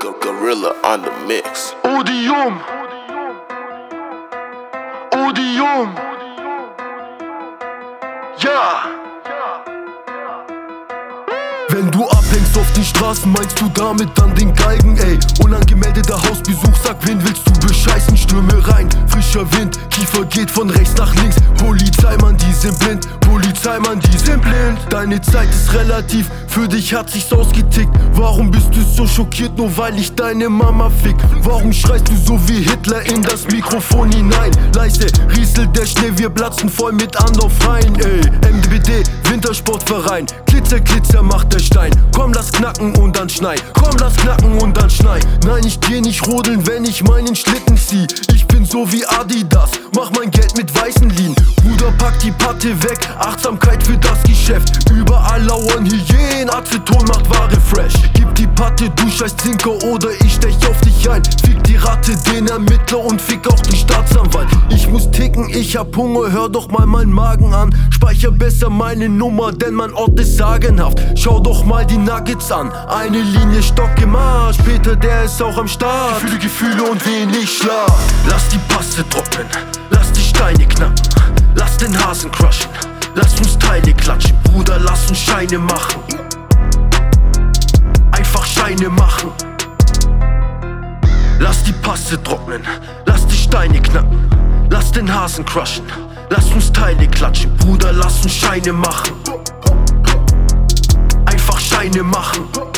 Gorilla on the mix. Odium. Odium. Ja. Wenn du abhängst auf den Straßen, meinst du damit dann den Galgen, ey? Unangemeldeter Hausbesuch, sag, wen willst du bescheißen? Stürme rein, frischer Wind, Kiefer geht von rechts nach links. Polizeimann, die sind blind, Polizeimann, die sind blind. Deine Zeit ist relativ, für dich hat sich's ausgetickt. Warum bist du so schockiert, nur weil ich deine Mama fick? Warum schreist du so wie Hitler in das Mikrofon hinein? Leise, Riesel der Schnee, wir platzen voll mit Anlauf rein, ey. MDBD, Wintersportverein, Glitzer, Glitzer macht der Stein. Komm, lass knacken und dann schnei. Komm, lass knacken und dann schnei. Nein, ich geh nicht rodeln, wenn ich meinen Schlitten zieh. Ich bin so wie Adidas, mach mein Geld mit weißen Linien. Bruder, pack die Patte weg, Achtsamkeit für das Geschäft. Überall lauern Hyänen, Aceton macht Ware fresh. Gib die Patte, du scheiß Zinker, oder ich stech auf dich ein. Fick die Ratte, den Ermittler und fick auch den Staatsanwalt. Ich muss ticken, ich hab Hunger, hör doch mal meinen Magen an. Speicher besser meine Nummer, denn mein Ort ist sagenhaft. Schau doch mal die Nuggets an, eine Linie Stock im Arsch. Peter, der ist auch am Start. Viele Gefühle und wenig Schlaf. Lass die Passe trocknen, lass die Steine knacken, lass den Hasen crushen, lass uns Teile klatschen. Bruder, lass uns Scheine machen, einfach Scheine machen. Lass die Passe trocknen, lass die Steine knacken, lass den Hasen crushen, lass uns Teile klatschen. Bruder, lass uns Scheine machen, einfach Scheine machen.